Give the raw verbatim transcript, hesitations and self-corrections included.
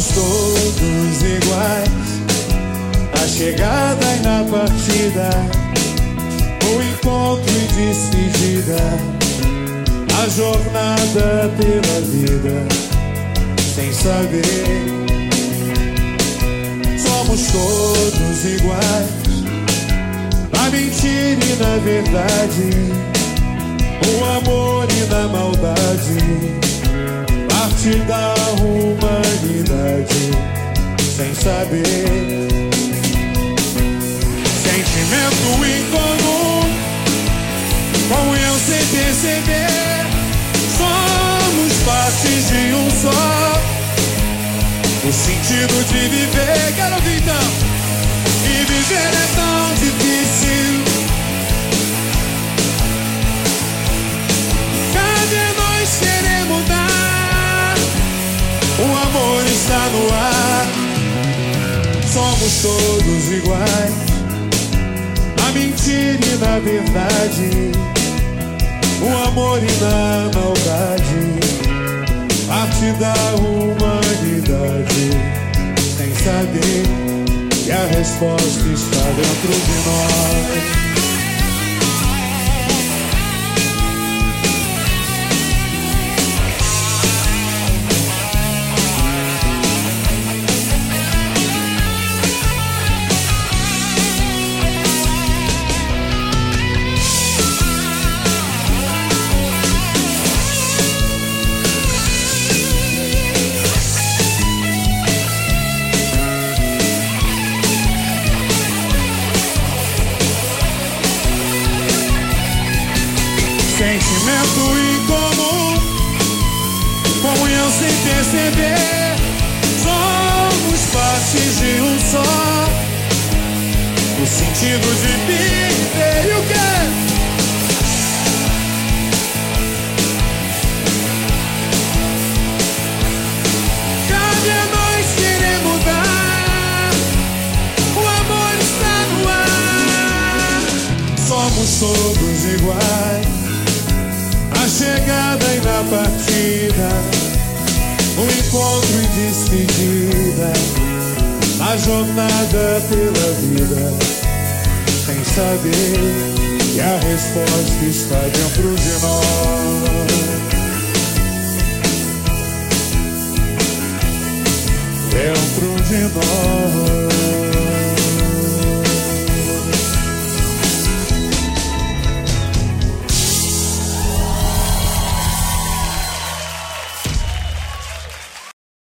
Somos todos iguais, na chegada e na partida, o encontro e despedida, a jornada pela vida, sem saber. Somos todos iguais, na mentira e na verdade, o amor e na maldade, parte da humanidade, sem saber. Sentimento em comum, comunhão sem perceber. Somos partes de um só, o sentido de viver. Quero ouvir então. E viver é tão difícil, cabe a nós querer mudar. O amor está no ar. Somos todos iguais, na mentira e na verdade, o amor e na maldade, parte da humanidade, sem saber que a resposta está dentro de nós. Sentimento em comum, comunhão sem perceber. Somos partes de um só, o sentido de viver. E o quê? Cabe a nós querer mudar. O amor está no ar. Somos todos iguais, na chegada e na partida, o encontro e despedida, a jornada pela vida, sem saber que a resposta está dentro de nós. Dentro de nós.